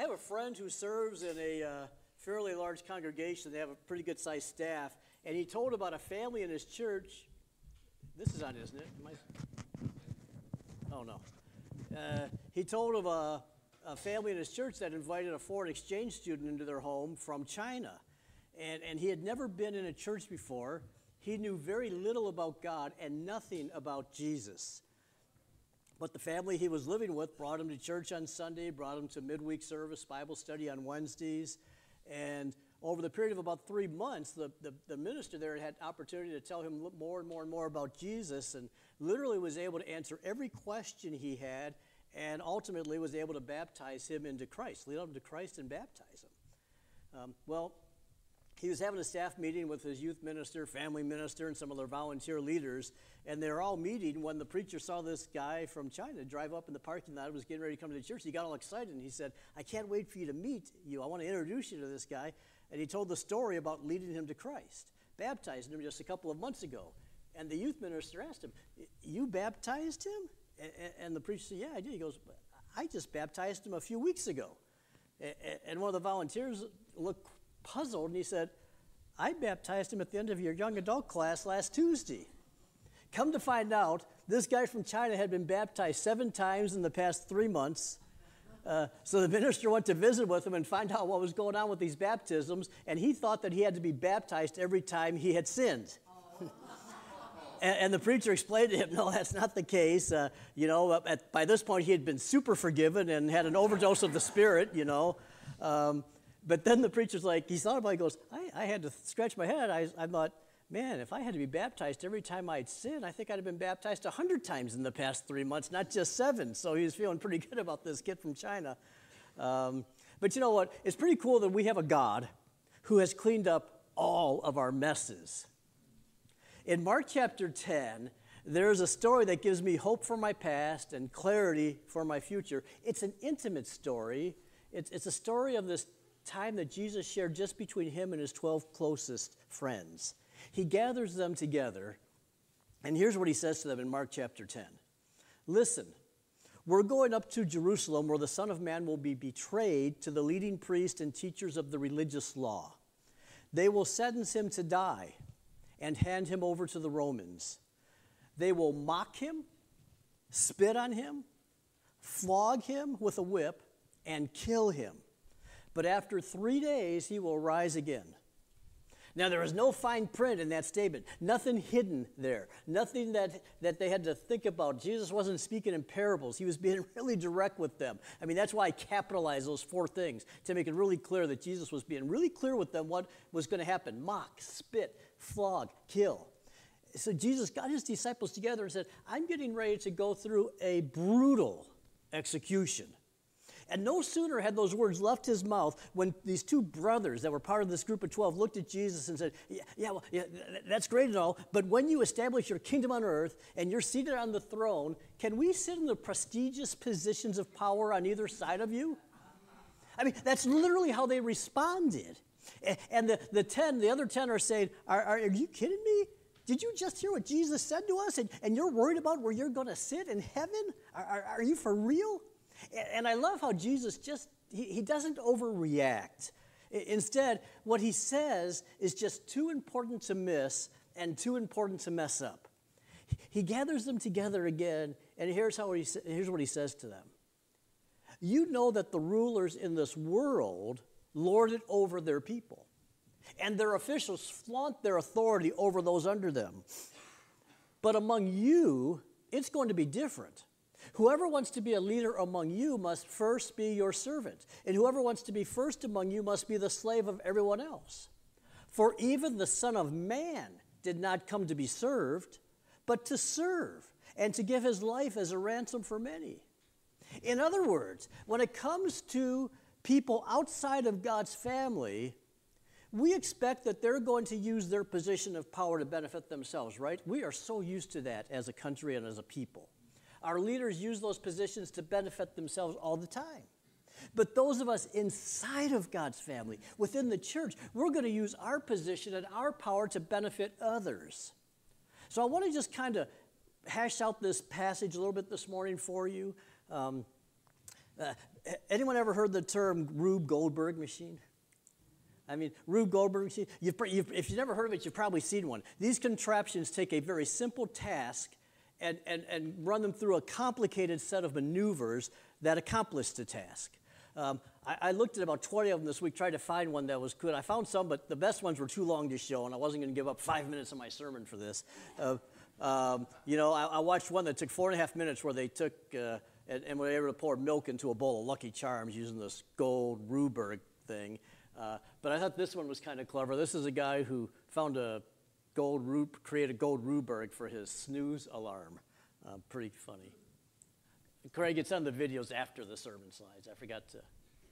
have a friend who serves in a fairly large congregation. They have a pretty good-sized staff, and he told about a family in his church. This is on, isn't it? Oh, no. He told of a family in his church that invited a foreign exchange student into their home from China. And he had never been in a church before. He knew very little about God and nothing about Jesus. But the family he was living with brought him to church on Sunday, brought him to midweek service, Bible study on Wednesdays. And over the period of about 3 months, the minister there had opportunity to tell him more and more and more about Jesus, and literally was able to answer every question he had, and ultimately was able to baptize him into Christ, lead him to Christ and baptize him. He was having a staff meeting with his youth minister, family minister, and some of their volunteer leaders, and they were all meeting when the preacher saw this guy from China drive up in the parking lot and was getting ready to come to the church. He got all excited, and he said, "I can't wait for you to meet you. I want to introduce you to this guy." And he told the story about leading him to Christ, baptizing him just a couple of months ago. And the youth minister asked him, "You baptized him?" And the preacher said, "Yeah, I did." He goes, "I just baptized him a few weeks ago." And one of the volunteers looked puzzled, and he said, "I baptized him at the end of your young adult class last Tuesday." Come to find out, this guy from China had been baptized 7 times in the past 3 months. So the minister went to visit with him and find out what was going on with these baptisms, and he thought that he had to be baptized every time he had sinned. And the preacher explained to him, no, that's not the case. By this point, he had been super forgiven and had an overdose of the Spirit, But then the preacher's like, he thought about it, he goes, I had to scratch my head. I thought, man, if I had to be baptized every time I'd sin, I think I'd have been baptized 100 times in the past 3 months, not just 7. So he was feeling pretty good about this kid from China. But you know what? It's pretty cool that we have a God who has cleaned up all of our messes. In Mark chapter 10, there's a story that gives me hope for my past and clarity for my future. It's an intimate story. It's a story of this time that Jesus shared just between him and his 12 closest friends. He gathers them together, and here's what he says to them in Mark chapter 10. "Listen, we're going up to Jerusalem where the Son of Man will be betrayed to the leading priests and teachers of the religious law. They will sentence him to die and hand him over to the Romans. They will mock him, spit on him, flog him with a whip, and kill him. But after 3 days, he will rise again." Now, there is no fine print in that statement, nothing hidden there, nothing that they had to think about. Jesus wasn't speaking in parables. He was being really direct with them. I mean, that's why I capitalized those 4 things, to make it really clear that Jesus was being really clear with them what was going to happen. Mock, spit, flog, kill. So Jesus got his disciples together and said, I'm getting ready to go through a brutal execution. And no sooner had those words left his mouth when these 2 brothers that were part of this group of 12 looked at Jesus and said, yeah, that's great and all, but when you establish your kingdom on earth and you're seated on the throne, can we sit in the prestigious positions of power on either side of you? I mean, that's literally how they responded. And the other 10 are saying, are you kidding me? Did you just hear what Jesus said to us? And you're worried about where you're going to sit in heaven? Are you for real? And I love how Jesus he doesn't overreact. Instead, what he says is just too important to miss and too important to mess up. He gathers them together again, and here's what he says to them. You know that the rulers in this world lord it over their people, and their officials flaunt their authority over those under them. But among you, it's going to be different. Whoever wants to be a leader among you must first be your servant, and whoever wants to be first among you must be the slave of everyone else. For even the Son of Man did not come to be served, but to serve, and to give his life as a ransom for many. In other words, when it comes to people outside of God's family, we expect that they're going to use their position of power to benefit themselves, right? We are so used to that as a country and as a people. Our leaders use those positions to benefit themselves all the time. But those of us inside of God's family, within the church, we're going to use our position and our power to benefit others. So I want to just kind of hash out this passage a little bit this morning for you. Anyone ever heard the term Rube Goldberg machine? I mean, Rube Goldberg machine, if you've never heard of it, you've probably seen one. These contraptions take a very simple task and run them through a complicated set of maneuvers that accomplish the task. I looked at about 20 of them this week, tried to find one that was good. I found some, but the best ones were too long to show, and I wasn't going to give up 5 minutes of my sermon for this. I watched one that took 4.5 minutes where they took and were able to pour milk into a bowl of Lucky Charms using this gold Ruberg thing. But I thought this one was kind of clever. This is a guy who found created gold Ruberg for his snooze alarm. Pretty funny. Craig, it's on the videos after the sermon slides. I forgot to.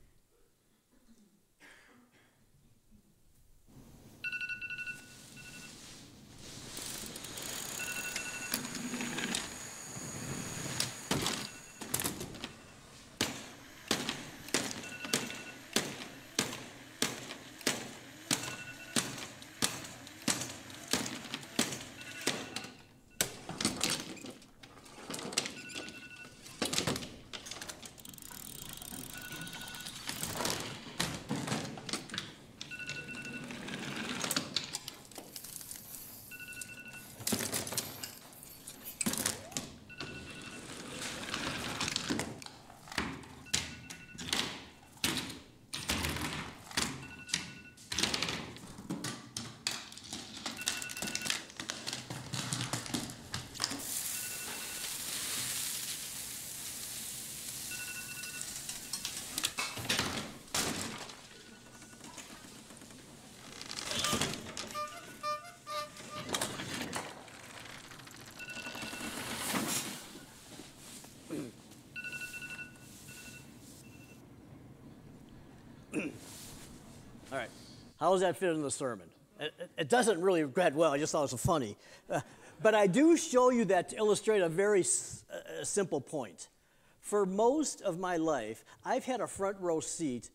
All right, how does that fit in the sermon? It doesn't really read well, I just thought it was funny. But I do show you that to illustrate a very simple point. For most of my life, I've had a front row seat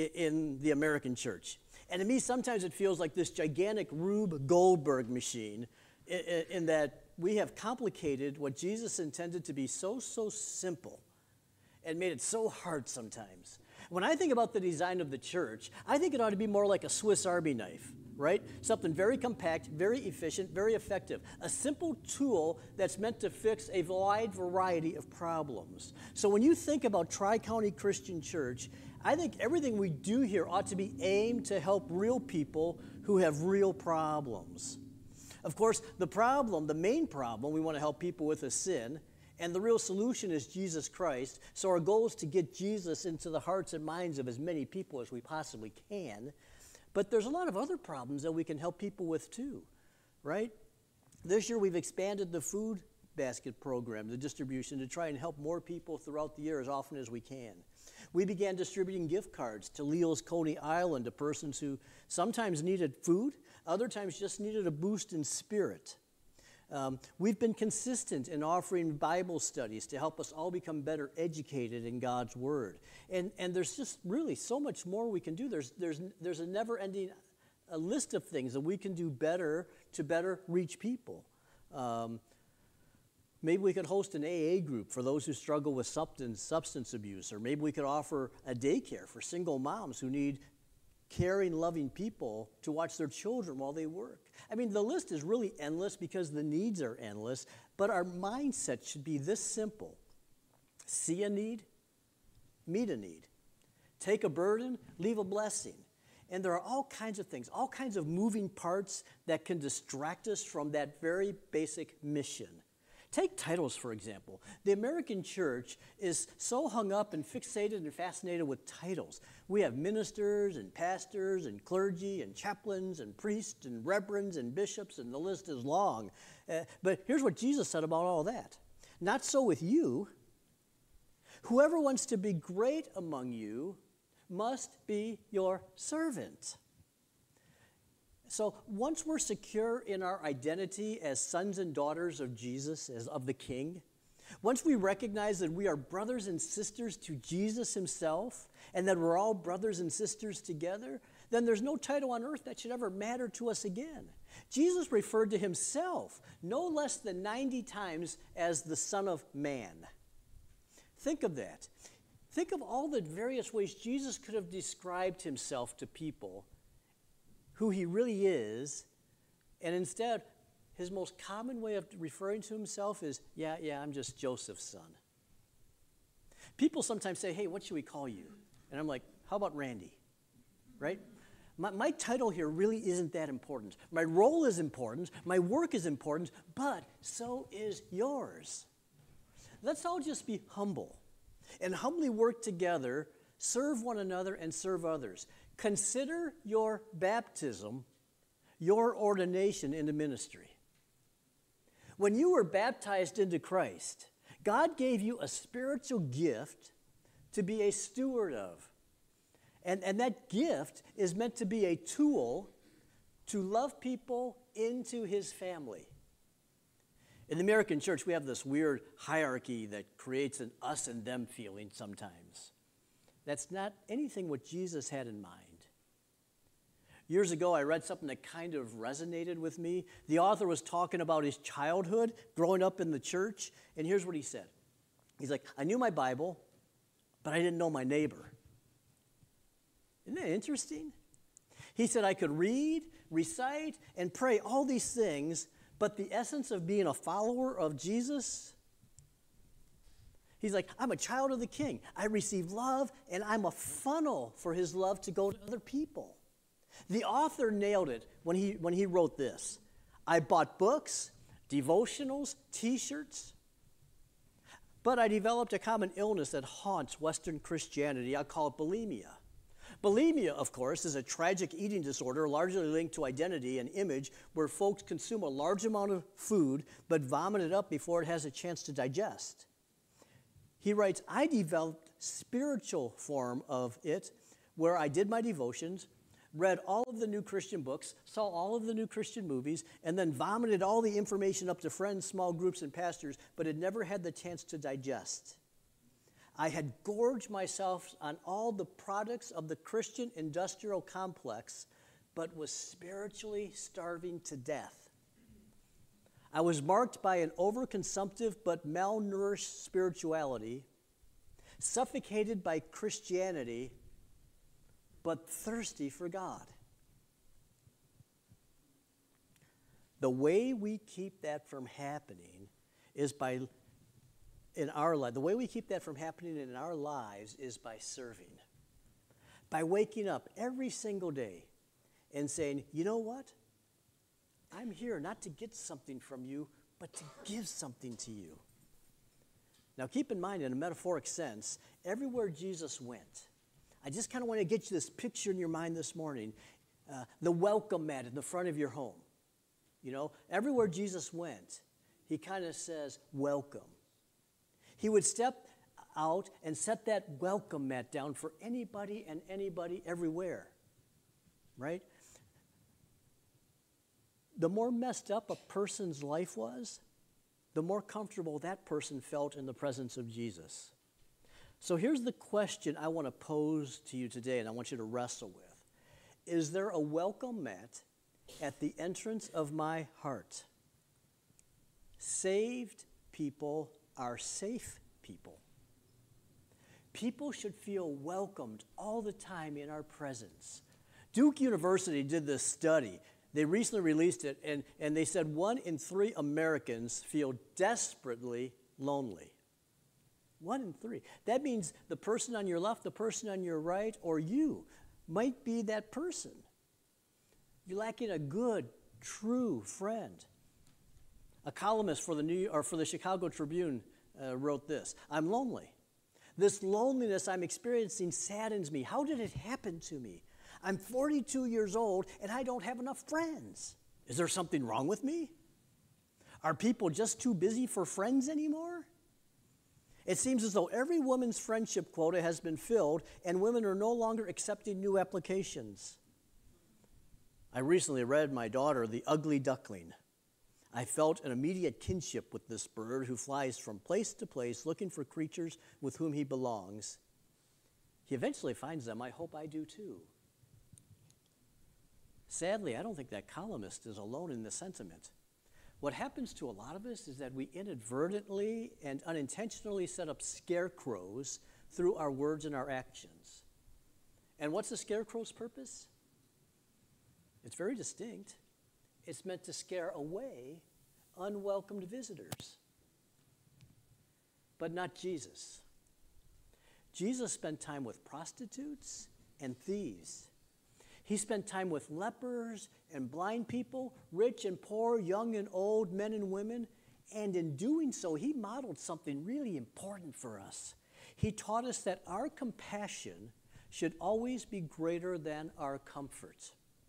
in the American church. And to me, sometimes it feels like this gigantic Rube Goldberg machine in that we have complicated what Jesus intended to be so simple and made it so hard sometimes. When I think about the design of the church, I think it ought to be more like a Swiss Army knife, right? Something very compact, very efficient, very effective. A simple tool that's meant to fix a wide variety of problems. So when you think about Tri-County Christian Church, I think everything we do here ought to be aimed to help real people who have real problems. Of course, the main problem we want to help people with is sin. And the real solution is Jesus Christ. So our goal is to get Jesus into the hearts and minds of as many people as we possibly can. But there's a lot of other problems that we can help people with too, right? This year we've expanded the food basket program, the distribution, to try and help more people throughout the year as often as we can. We began distributing gift cards to Leo's Coney Island to persons who sometimes needed food, other times just needed a boost in spirit. We've been consistent in offering Bible studies to help us all become better educated in God's Word. And there's just really so much more we can do. There's a never-ending list of things that we can do better to better reach people. Maybe we could host an AA group for those who struggle with substance abuse, or maybe we could offer a daycare for single moms who need caring, loving people to watch their children while they work. I mean, the list is really endless because the needs are endless, but our mindset should be this simple. See a need, meet a need. Take a burden, leave a blessing. And there are all kinds of things, all kinds of moving parts that can distract us from that very basic mission. Take titles, for example. The American church is so hung up and fixated and fascinated with titles. We have ministers and pastors and clergy and chaplains and priests and reverends and bishops, and the list is long. But here's what Jesus said about all that. Not so with you. Whoever wants to be great among you must be your servant. So once we're secure in our identity as sons and daughters of Jesus, as of the King, once we recognize that we are brothers and sisters to Jesus himself, and that we're all brothers and sisters together, then there's no title on earth that should ever matter to us again. Jesus referred to himself no less than 90 times as the Son of Man. Think of that. Think of all the various ways Jesus could have described himself to people, who he really is, and instead, his most common way of referring to himself is, yeah, I'm just Joseph's son. People sometimes say, hey, what should we call you? And I'm like, how about Randy? Right? My title here really isn't that important. My role is important, my work is important, but so is yours. Let's all just be humble and humbly work together, serve one another and serve others. Consider your baptism your ordination into ministry. When you were baptized into Christ, God gave you a spiritual gift to be a steward of. And that gift is meant to be a tool to love people into his family. In the American church, we have this weird hierarchy that creates an us and them feeling sometimes. That's not anything what Jesus had in mind. Years ago, I read something that kind of resonated with me. The author was talking about his childhood, growing up in the church, and here's what he said. He's like, I knew my Bible, but I didn't know my neighbor. Isn't that interesting? He said, I could read, recite, and pray all these things, but the essence of being a follower of Jesus, he's like, I'm a child of the King. I receive love, and I'm a funnel for his love to go to other people. The author nailed it when he wrote this. I bought books, devotionals, T-shirts, but I developed a common illness that haunts Western Christianity. I call it bulimia. Bulimia, of course, is a tragic eating disorder largely linked to identity and image where folks consume a large amount of food but vomit it up before it has a chance to digest. He writes, I developed spiritual form of it where I did my devotions, read all of the new Christian books, saw all of the new Christian movies, and then vomited all the information up to friends, small groups, and pastors, but had never had the chance to digest. I had gorged myself on all the products of the Christian industrial complex, but was spiritually starving to death. I was marked by an overconsumptive but malnourished spirituality, suffocated by Christianity, but thirsty for God. The way we keep that from happening is by the way we keep that from happening in our lives is by serving. By waking up every single day and saying, you know what? I'm here not to get something from you, but to give something to you. Now keep in mind, in a metaphoric sense, everywhere Jesus went, I just kind of want to get you this picture in your mind this morning, the welcome mat in the front of your home. You know, everywhere Jesus went, he kind of says, welcome. He would step out and set that welcome mat down for anybody and anybody everywhere, right? The more messed up a person's life was, the more comfortable that person felt in the presence of Jesus. So here's the question I want to pose to you today, and I want you to wrestle with. Is there a welcome mat at the entrance of my heart? Saved people are safe people. People should feel welcomed all the time in our presence. Duke University did this study. They recently released it, and they said 1 in 3 Americans feel desperately lonely. 1 in 3. That means the person on your left, the person on your right, or you might be that person. You're lacking a good, true friend. A columnist for the Chicago Tribune wrote this. I'm lonely. This loneliness I'm experiencing saddens me. How did it happen to me? I'm 42 years old and I don't have enough friends. Is there something wrong with me? Are people just too busy for friends anymore? It seems as though every woman's friendship quota has been filled and women are no longer accepting new applications. I recently read my daughter, The Ugly Duckling. I felt an immediate kinship with this bird who flies from place to place looking for creatures with whom he belongs. He eventually finds them. I hope I do too. Sadly, I don't think that columnist is alone in this sentiment. What happens to a lot of us is that we inadvertently and unintentionally set up scarecrows through our words and our actions. And what's the scarecrow's purpose? It's very distinct. It's meant to scare away unwelcomed visitors. But not Jesus. Jesus spent time with prostitutes and thieves. He spent time with lepers and blind people, rich and poor, young and old, men and women. And in doing so, he modeled something really important for us. He taught us that our compassion should always be greater than our comfort.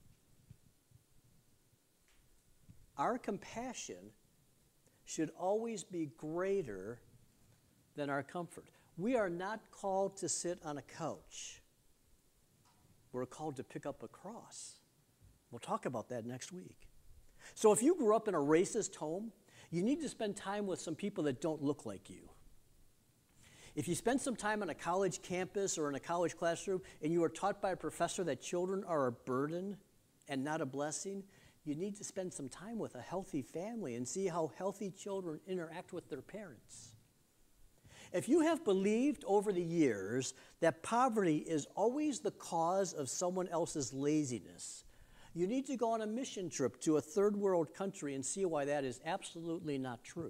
Our compassion should always be greater than our comfort. We are not called to sit on a couch. We're called to pick up a cross. We'll talk about that next week. So if you grew up in a racist home, you need to spend time with some people that don't look like you. If you spend some time on a college campus or in a college classroom and you are taught by a professor that children are a burden and not a blessing, you need to spend some time with a healthy family and see how healthy children interact with their parents. If you have believed over the years that poverty is always the cause of someone else's laziness, you need to go on a mission trip to a third world country and see why that is absolutely not true.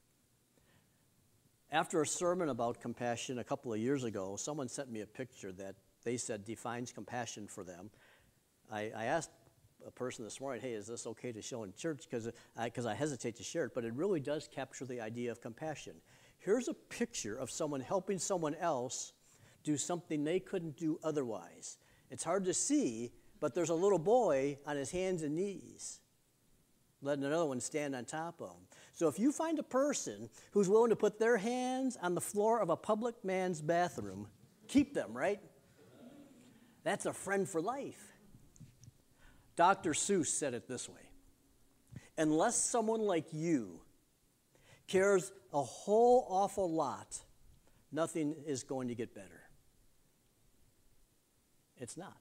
After a sermon about compassion a couple of years ago, someone sent me a picture that they said defines compassion for them. I asked a person this morning, hey, is this okay to show in church? Because I hesitate to share it, but it really does capture the idea of compassion. Here's a picture of someone helping someone else do something they couldn't do otherwise. It's hard to see, but there's a little boy on his hands and knees, letting another one stand on top of him. So if you find a person who's willing to put their hands on the floor of a public man's bathroom, keep them, right? That's a friend for life. Dr. Seuss said it this way: unless someone like you cares a whole awful lot, nothing is going to get better. It's not.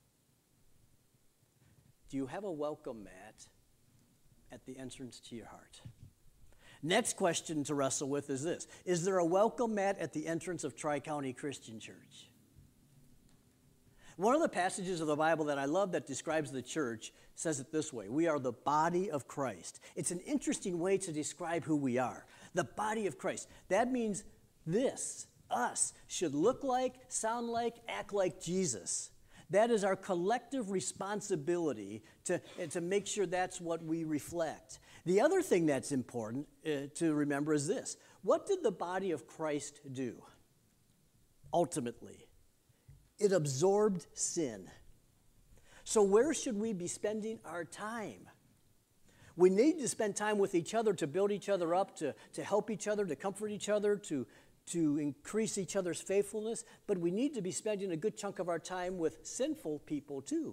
Do you have a welcome mat at the entrance to your heart? Next question to wrestle with is this: is there a welcome mat at the entrance of Tri-County Christian Church? One of the passages of the Bible that I love that describes the church says it this way: we are the body of Christ. It's an interesting way to describe who we are. The body of Christ. That means this, us, should look like, sound like, act like Jesus. That is our collective responsibility to make sure that's what we reflect. The other thing that's important to remember is this: what did the body of Christ do? Ultimately, it absorbed sin. So where should we be spending our time? We need to spend time with each other to build each other up, to help each other, to comfort each other, to increase each other's faithfulness, but we need to be spending a good chunk of our time with sinful people too.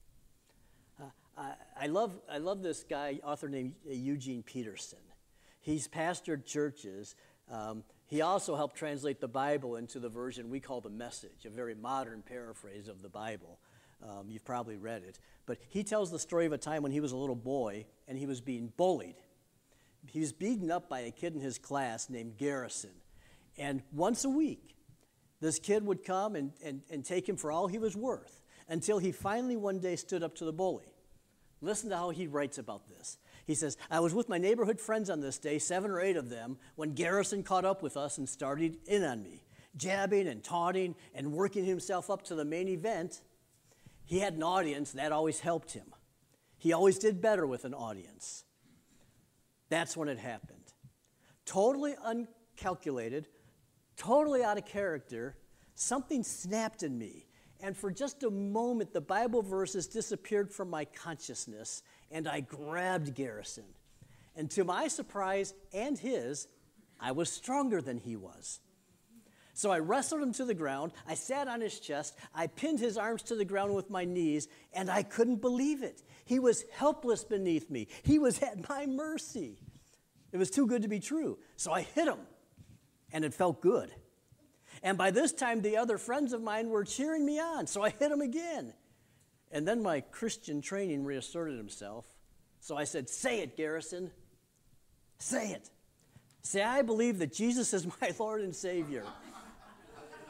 I love this guy, author named Eugene Peterson. He's pastored churches. He also helped translate the Bible into the version we call the Message, a very modern paraphrase of the Bible. You've probably read it. But he tells the story of a time when he was a little boy and he was being bullied. He was beaten up by a kid in his class named Garrison. And once a week, this kid would come and take him for all he was worth until he finally one day stood up to the bully. Listen to how he writes about this. He says, I was with my neighborhood friends on this day, 7 or 8 of them, when Garrison caught up with us and started in on me, jabbing and taunting and working himself up to the main event. He had an audience, that always helped him. He always did better with an audience. That's when it happened. Totally uncalculated, totally out of character, something snapped in me. And for just a moment, the Bible verses disappeared from my consciousness, and I grabbed Garrison. And to my surprise and his, I was stronger than he was. So I wrestled him to the ground, I sat on his chest, I pinned his arms to the ground with my knees, and I couldn't believe it. He was helpless beneath me. He was at my mercy. It was too good to be true. So I hit him, and it felt good. And by this time, the other friends of mine were cheering me on, so I hit him again. And then my Christian training reasserted himself. So I said, say it, Garrison. Say it. Say, I believe that Jesus is my Lord and Savior.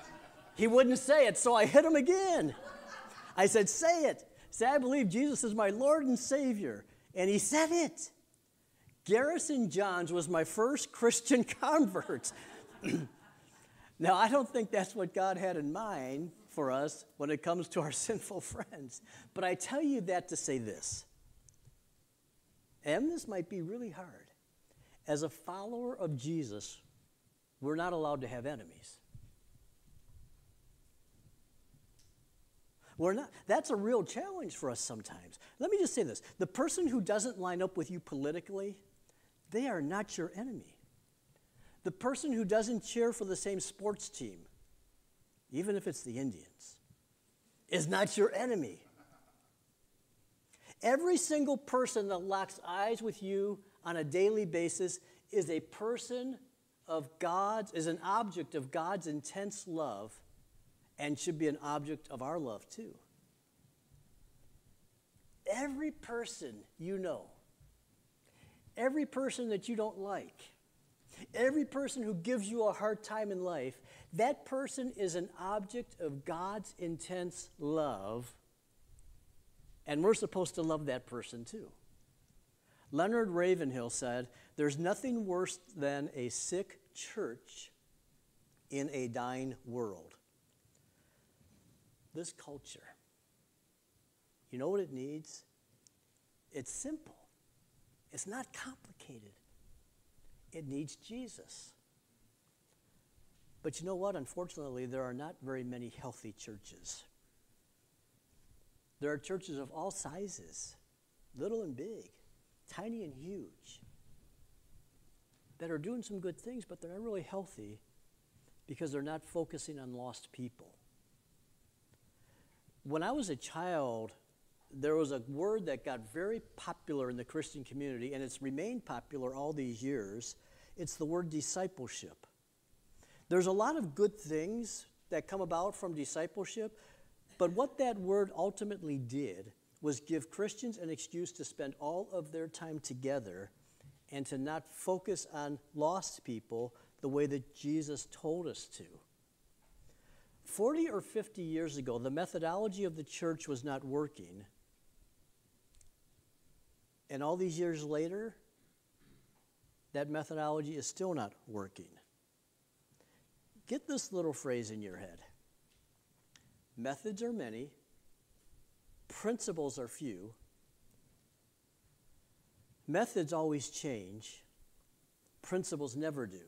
He wouldn't say it, so I hit him again. I said, say it. Say, I believe Jesus is my Lord and Savior. And he said it. Garrison Johns was my first Christian convert. Now, I don't think that's what God had in mind for us when it comes to our sinful friends. But I tell you that to say this. And this might be really hard. As a follower of Jesus, we're not allowed to have enemies. We're not. That's a real challenge for us sometimes. Let me just say this. The person who doesn't line up with you politically, they are not your enemy. The person who doesn't cheer for the same sports team, even if it's the Indians, is not your enemy. Every single person that locks eyes with you on a daily basis is a person of God's, is an object of God's intense love and should be an object of our love too. Every person you know, every person that you don't like, every person who gives you a hard time in life, that person is an object of God's intense love, and we're supposed to love that person too. Leonard Ravenhill said, "There's nothing worse than a sick church in a dying world." This culture, you know what it needs? It's simple. It's not complicated. It needs Jesus. But you know what? Unfortunately, there are not very many healthy churches. There are churches of all sizes, little and big, tiny and huge, that are doing some good things, but they're not really healthy because they're not focusing on lost people. When I was a child, there was a word that got very popular in the Christian community, and it's remained popular all these years. It's the word discipleship. There's a lot of good things that come about from discipleship, but what that word ultimately did was give Christians an excuse to spend all of their time together and to not focus on lost people the way that Jesus told us to. 40 or 50 years ago, the methodology of the church was not working. And all these years later, that methodology is still not working. Get this little phrase in your head. Methods are many, principles are few. Methods always change, principles never do.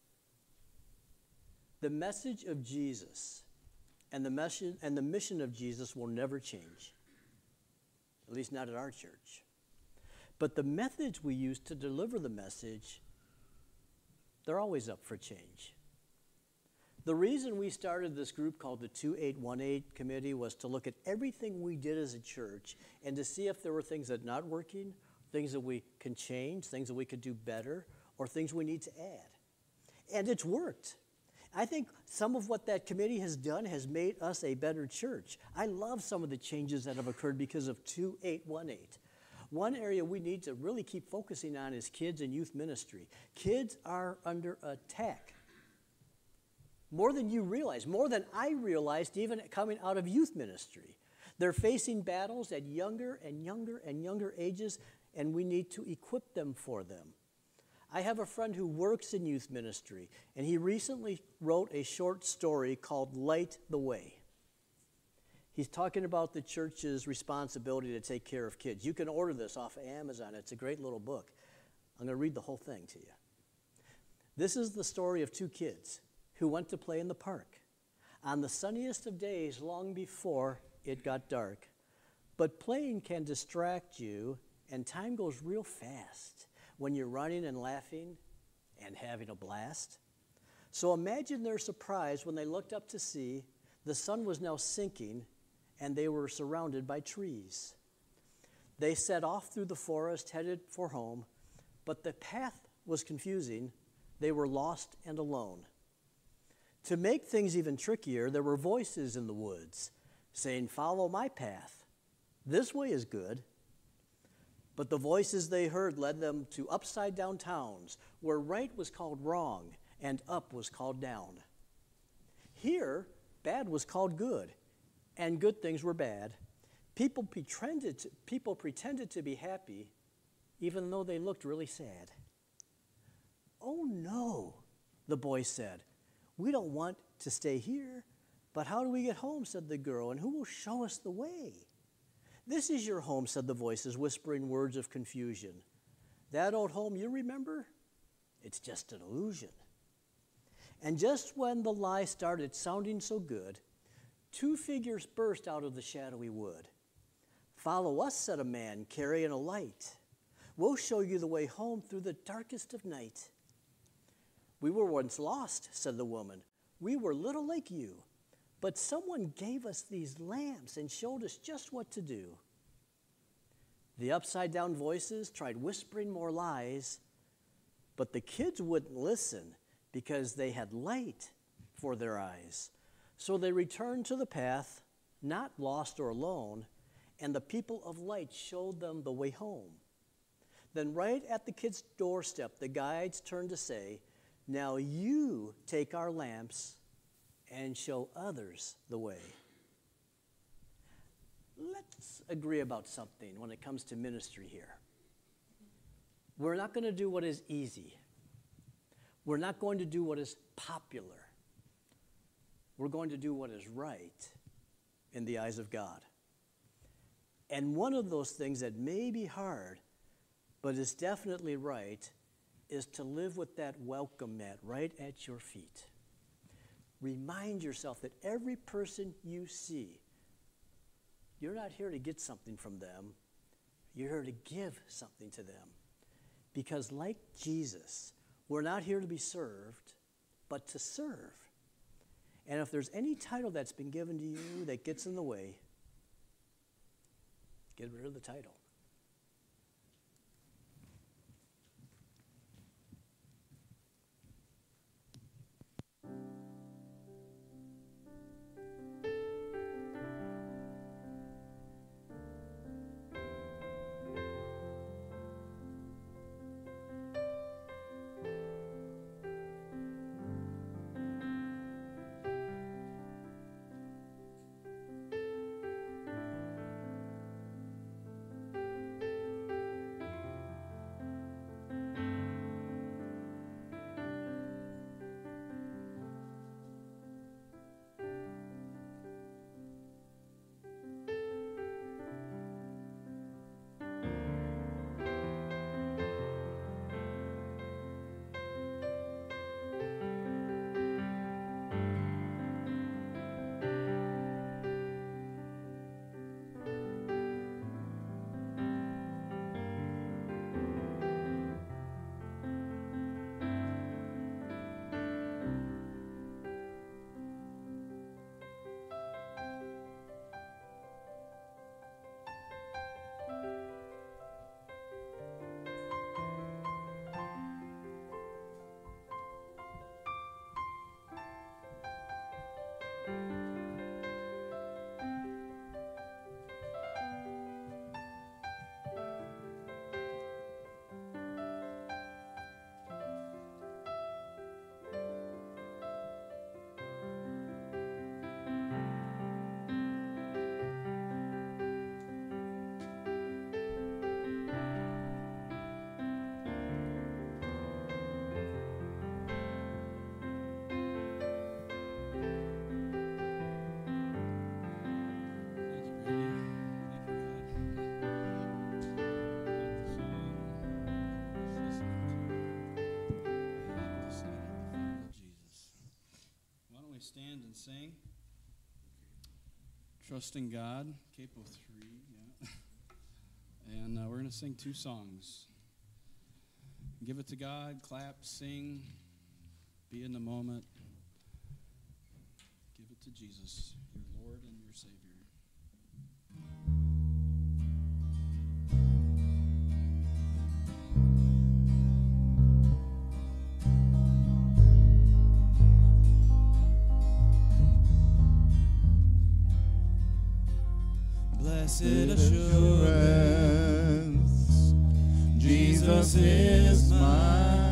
The message of Jesus and the mission of Jesus will never change, at least not at our church. But the methods we use to deliver the message, they're always up for change. The reason we started this group called the 2818 Committee was to look at everything we did as a church and to see if there were things that are not working, things that we can change, things that we could do better, or things we need to add. And it's worked. I think some of what that committee has done has made us a better church. I love some of the changes that have occurred because of 2818. One area we need to really keep focusing on is kids and youth ministry. Kids are under attack. More than you realize, more than I realized even coming out of youth ministry. They're facing battles at younger and younger and younger ages, and we need to equip them for them. I have a friend who works in youth ministry, and he recently wrote a short story called Light the Way. He's talking about the church's responsibility to take care of kids. You can order this off of Amazon. It's a great little book. I'm going to read the whole thing to you. This is the story of two kids who went to play in the park on the sunniest of days long before it got dark. But playing can distract you, and time goes real fast when you're running and laughing and having a blast. So imagine their surprise when they looked up to see the sun was now sinking and they were surrounded by trees. They set off through the forest, headed for home, but the path was confusing. They were lost and alone. To make things even trickier, there were voices in the woods saying, "Follow my path. This way is good." But the voices they heard led them to upside-down towns where right was called wrong and up was called down. Here, bad was called good, and good things were bad. People pretended to be happy, even though they looked really sad. "Oh no," the boy said. "We don't want to stay here. But how do we get home?" said the girl, "and who will show us the way?" "This is your home," said the voices, whispering words of confusion. "That old home you remember? It's just an illusion." And just when the lie started sounding so good, two figures burst out of the shadowy wood. "Follow us," said a man carrying a light. "We'll show you the way home through the darkest of night." "We were once lost," said the woman. "We were little like you, but someone gave us these lamps and showed us just what to do." The upside-down voices tried whispering more lies, but the kids wouldn't listen because they had light for their eyes. So they returned to the path, not lost or alone, and the people of light showed them the way home. Then right at the kids' doorstep, the guides turned to say, "Now you take our lamps and show others the way." Let's agree about something when it comes to ministry here. We're not going to do what is easy. We're not going to do what is popular. We're going to do what is right in the eyes of God. And one of those things that may be hard, but is definitely right, is to live with that welcome mat right at your feet. Remind yourself that every person you see, you're not here to get something from them. You're here to give something to them. Because like Jesus, we're not here to be served, but to serve. And if there's any title that's been given to you that gets in the way, get rid of the title. Stand and sing. Trusting God, Capo 3, yeah. And we're going to sing two songs. Give it to God, clap, sing, be in the moment. Give it to Jesus, your Lord and your Savior. Blessed assurance, Jesus is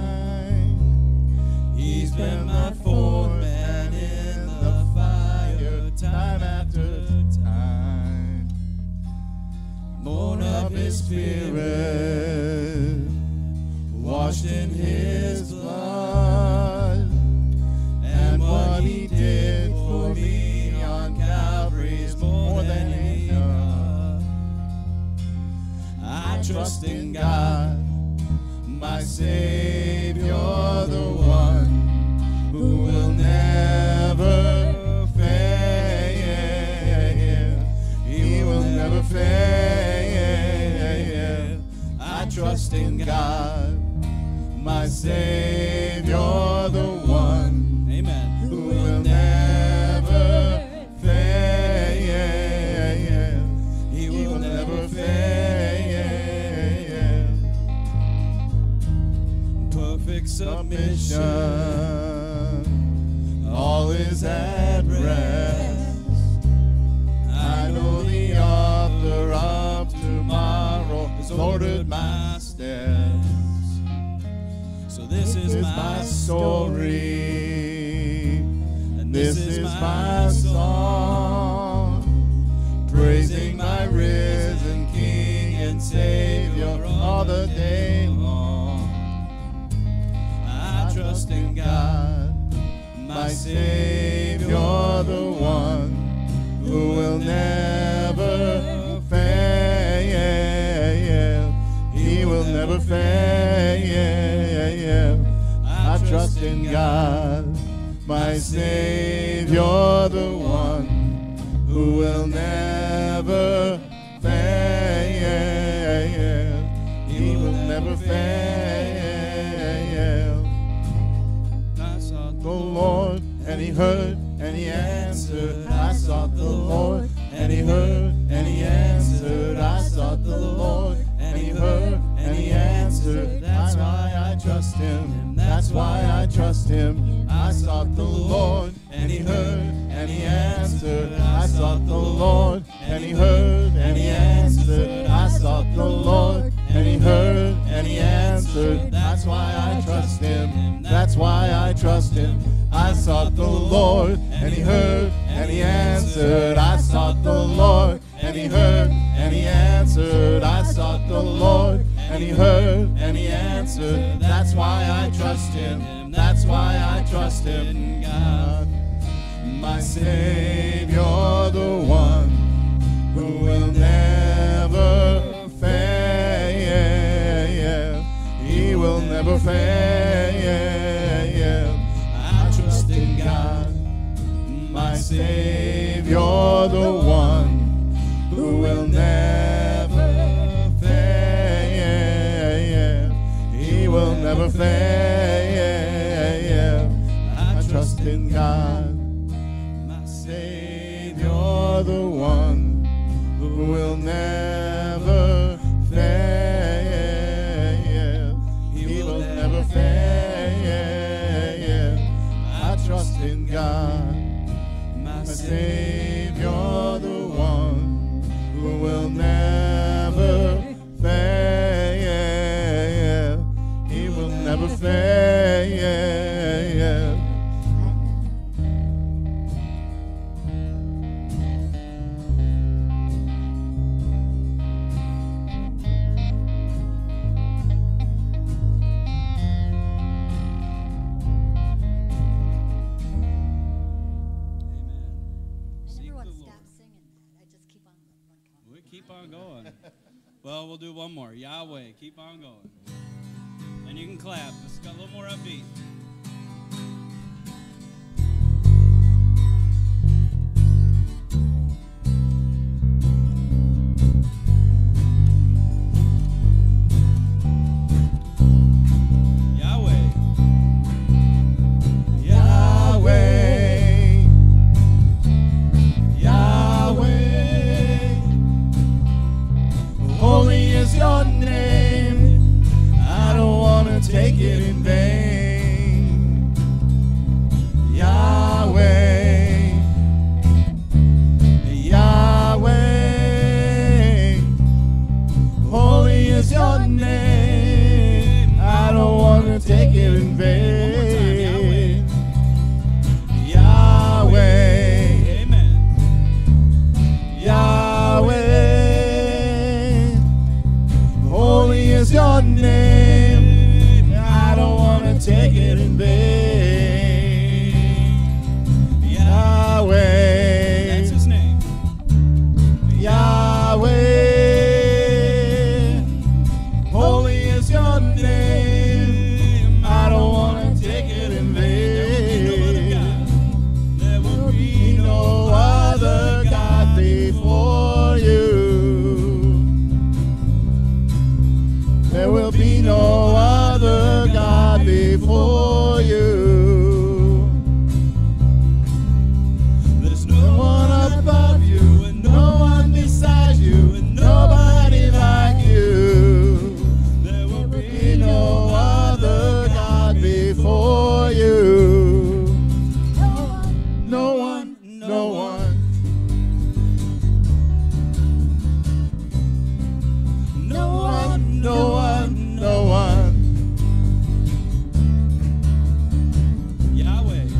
mine. He's been my fourth man in the fire, His Spirit, washed in His blood, and what He did for me on Calvary is more than enough. I trust in God, my Savior, the one who will never fail. He will never fail. I trust in God, my Savior, the one, Amen. who will never fail. He will never fail. Perfect Submission, all is at rest. I know the author of tomorrow has ordered my steps. So this is my story, and this is my song, praising my risen King and Savior all the day long. I trust in God, my Savior, the one who will never fail. He will never fail. I trust in God, my Savior, the one who will never fail. He will never fail. I sought The Lord, and He heard, and He answered. I sought the Lord, and He heard, and He answered. I sought the Lord, and He heard, and He answered. That's why I trust Him. That's why I trust Him. I sought the Lord, and He heard, and He answered. I sought the Lord, and He heard, and He answered. I sought the Lord, and He heard, and He answered. That's why I trust Him. That's why I trust Him. I sought the Lord, and He heard, and He answered. I sought the Lord, and He heard, and He answered. I sought the Lord, and He heard, and He answered. That's why I trust Him. That's why I trust Him. God, my Savior, the one who will never fail. He will never fail. I trust in God, my Savior, the one who will never fail. He will never fail. I trust in God, my Savior, the one who will never fail. He will never fail. I trust in God, my Savior, the one who will never fail. He will never fail. Keep on going. Well, we'll do one more. Yahweh, keep on going. And you can clap. This got a little more upbeat. Yahweh. Yahweh. Yahweh. Holy is your name. I don't want to take it in vain. want to take it in vain. Yahweh, That's his name. Yahweh, holy is your name. I don't want to take it in vain. There will be No other God before you. There will be no other God before you. There's No one above you, and no one beside you, and nobody like you. There will Be no other God before you. No one, no one. No one, no one, no one. Yahweh.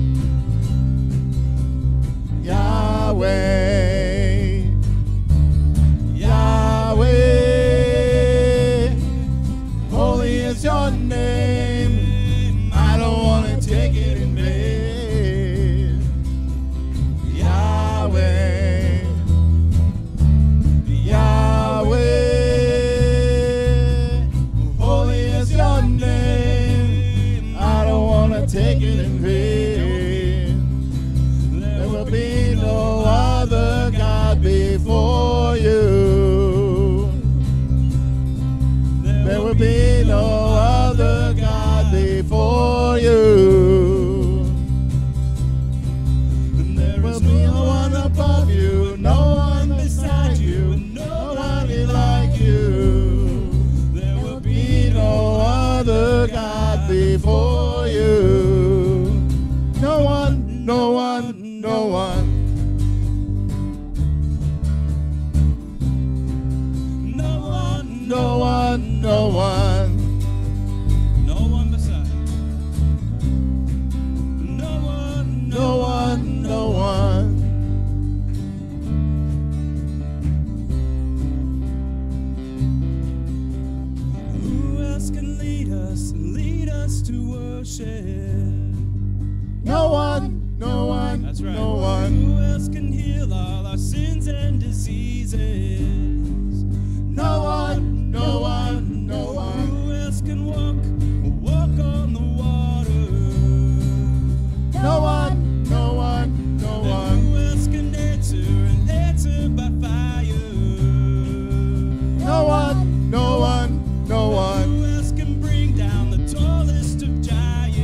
Yahweh, Yahweh, holy is your name. I don't want to take it in vain. Yahweh, Yahweh, holy is your name. I don't want to take it in vain. There will be no other God before you. There will be no other God before you. There will be no one above you, no one beside you, nobody like you. There will be no other God before you. No one, no one, no one. No one, No one, no one. no one beside. No one, No one, no one. Who else can lead us to worship? No one, no one. That's right. No one. Who else can heal all our sins and diseases? No one, no one, no one. Who else can walk on the water? No one, no one, no one. Who else can answer by fire? No one, no one, no one. Who else can bring down the tallest of giants?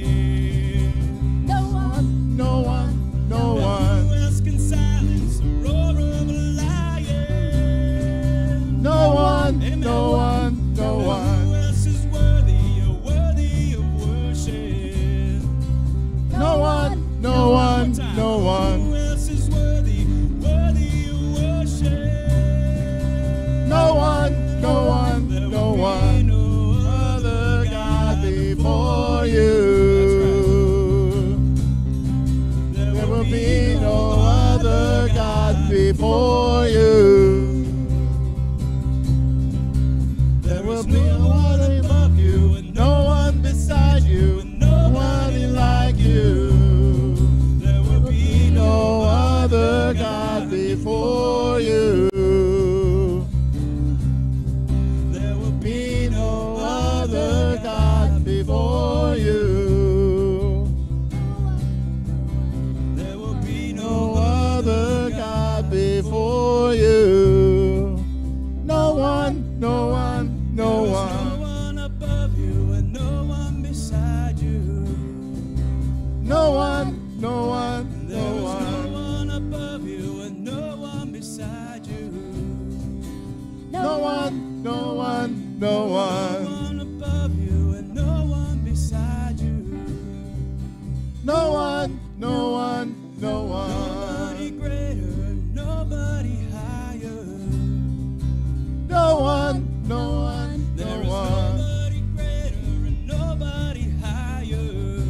No one, no one, no one. Who else can silence the roar of a lion? No one, Amen. no one, no one. Who else is worthy of worship? No one, no one, no Who one. else is worthy of worship? No one, no one, There no will be one. no Other God before you. There will be no other God before you. There will be no one above you, and no one beside you, and nobody like you. There will be No other God before you. There will Be no other God before you. There will be No other God before you. No one, no one, no There's one. no one above you and no one beside you. No one, no one, There no is no one. one above you and no one beside you. No one, no one, no No one. one above you and no one beside you. No one, no one, no Nobody one. greater and nobody higher. No one, no one, There no is one. nobody greater and nobody higher.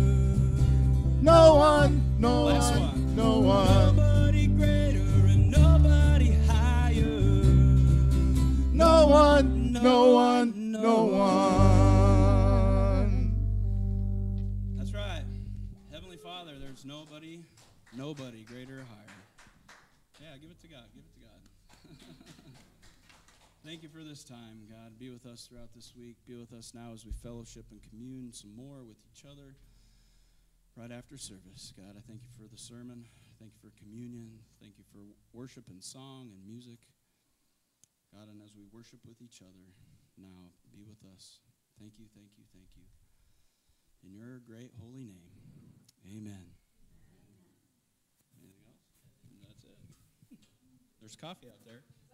No one, no Last one, one. no one. Nobody greater and nobody higher. No one, no one, no one. Father, there's nobody greater or higher. Yeah, give it to God. Give it to God. Thank you for this time, God. Be with us throughout this week. Be with us now as we fellowship and commune some more with each other right after service. God, I thank you for the sermon. Thank you for communion. Thank you for worship and song and music. God, and as we worship with each other now, be with us. Thank you, thank you, thank you. In your great holy name, amen. Anything else? That's it. There's coffee out there.